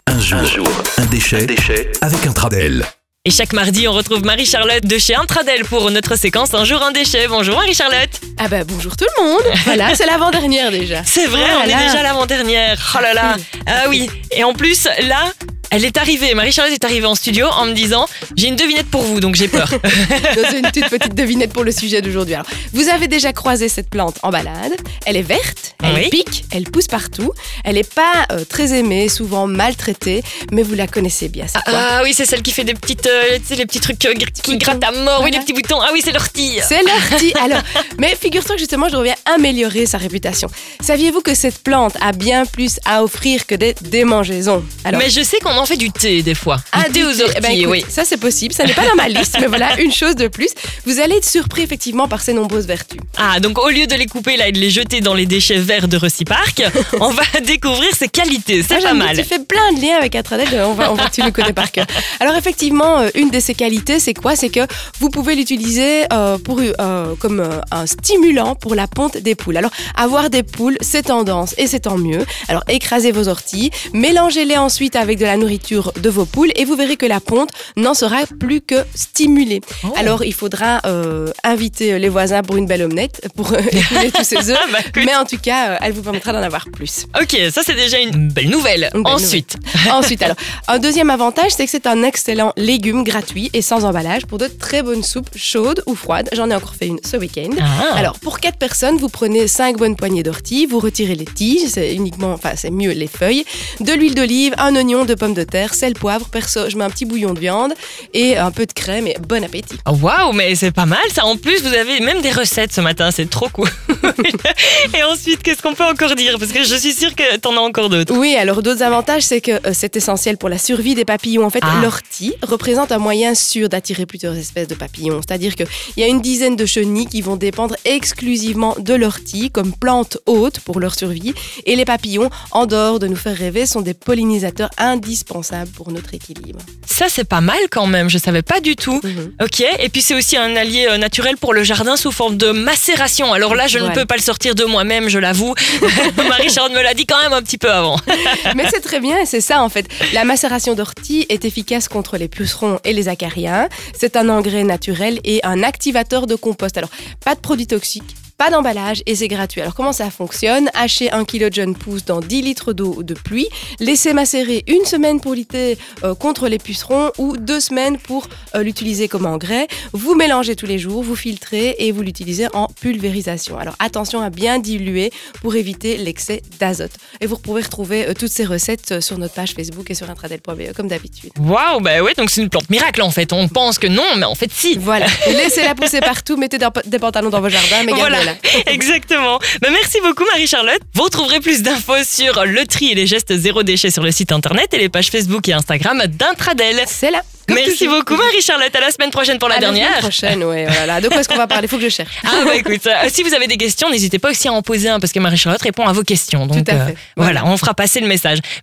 Un jour, un déchet avec Intradel. Et chaque mardi, on retrouve Marie-Charlotte de chez Intradel pour notre séquence Un jour, un déchet. Bonjour Marie-Charlotte. Ah bah bonjour tout le monde. Voilà, c'est l'avant-dernière déjà. C'est vrai, on est déjà à l'avant-dernière. Oh là là. Ah oui. Et en plus, là, elle est arrivée. Marie-Charlotte est arrivée en studio en me disant « J'ai une devinette pour vous, donc j'ai peur. » C'est une toute petite devinette pour le sujet d'aujourd'hui. Alors, vous avez déjà croisé cette plante en balade. Elle est verte, elle pique, elle pousse partout. Elle n'est pas très aimée, souvent maltraitée, mais vous la connaissez bien. C'est quoi? Ah oui, c'est celle qui fait des petites, les petits trucs qui grattent à mort. Oui, les petits boutons. Ah oui, c'est l'ortie. C'est l'ortie. Alors, mais figure-toi que justement, je reviens améliorer sa réputation. Saviez-vous que cette plante a bien plus à offrir que des démangeaisons? Alors, mais je sais qu'on en fait du thé des fois. Du thé aux orties, écoute, oui. Ça c'est possible, ça n'est pas dans ma liste, mais voilà, une chose de plus. Vous allez être surpris effectivement par ses nombreuses vertus. Ah, donc au lieu de les couper là et de les jeter dans les déchets verts de Reciparc, on va découvrir ses qualités. C'est pas mal. Tu fais plein de liens avec Intradel, on va tu le connais par cœur. Alors effectivement, une de ses qualités, c'est quoi? C'est que vous pouvez l'utiliser comme un stimulant pour la ponte des poules. Alors, avoir des poules, c'est tendance et c'est tant mieux. Alors, écrasez vos orties, mélangez-les ensuite avec de la nourriture de vos poules et vous verrez que la ponte n'en sera plus que stimulée. Oh. Alors, il faudra inviter les voisins pour une belle omelette, pour écouler tous ces œufs. Mais en tout cas, elle vous permettra d'en avoir plus. Ok, ça c'est déjà une belle nouvelle. Ensuite, alors, un deuxième avantage, c'est que c'est un excellent légume gratuit et sans emballage pour de très bonnes soupes chaudes ou froides. J'en ai encore fait une ce week-end. Alors, pour 4 personnes, vous prenez 5 bonnes poignées d'ortie, vous retirez les tiges, c'est mieux les feuilles, de l'huile d'olive, un oignon, de pommes de terre, sel, poivre, perso, je mets un petit bouillon de viande et un peu de crème et bon appétit. Waouh, mais c'est pas mal ça. En plus, vous avez même des recettes ce matin, c'est trop cool. Et ensuite, qu'est-ce qu'on peut encore dire? Parce que je suis sûre que t'en as encore d'autres. Oui, alors d'autres avantages, c'est que c'est essentiel pour la survie des papillons. En fait, l'ortie représente un moyen sûr d'attirer plusieurs espèces de papillons. C'est-à-dire qu'il y a une dizaine de chenilles qui vont dépendre exclusivement de l'ortie comme plante hôte pour leur survie. Et les papillons, en dehors de nous faire rêver, sont des pollinisateurs indispensables pour notre équilibre. Ça, c'est pas mal quand même, je savais pas du tout. Ok, et puis c'est aussi un allié naturel pour le jardin sous forme de macération. Alors là, je ne peux pas le sortir de moi-même, je l'avoue. Marie-Charlotte me l'a dit quand même un petit peu avant. Mais c'est très bien et c'est ça en fait. La macération d'ortie est efficace contre les pucerons et les acariens. C'est un engrais naturel et un activateur de compost. Alors, pas de produits toxiques, pas d'emballage et c'est gratuit. Alors comment ça fonctionne? Hachez 1 kg de jeunes pousses dans 10 litres d'eau de pluie, laissez macérer 1 semaine pour lutter contre les pucerons ou 2 semaines pour l'utiliser comme engrais. Vous mélangez tous les jours, vous filtrez et vous l'utilisez en pulvérisation. Alors attention à bien diluer pour éviter l'excès d'azote. Et vous pouvez retrouver toutes ces recettes sur notre page Facebook et sur intradel.be comme d'habitude. Waouh, bah ouais, donc c'est une plante miracle en fait. On pense que non, mais en fait si. Voilà, laissez-la pousser partout, mettez des pantalons dans vos jardins, mais voilà. Là. Exactement. Merci beaucoup Marie-Charlotte. Vous retrouverez plus d'infos sur le tri et les gestes zéro déchet sur le site internet et les pages Facebook et Instagram d'Intradel. C'est là. Merci beaucoup Marie-Charlotte. À la semaine prochaine pour la dernière. La semaine prochaine, ouais. Voilà. De quoi est-ce qu'on va parler? Il faut que je cherche. Écoute, si vous avez des questions, n'hésitez pas aussi à en poser un parce que Marie-Charlotte répond à vos questions. Donc, tout à fait. Voilà, on fera passer le message.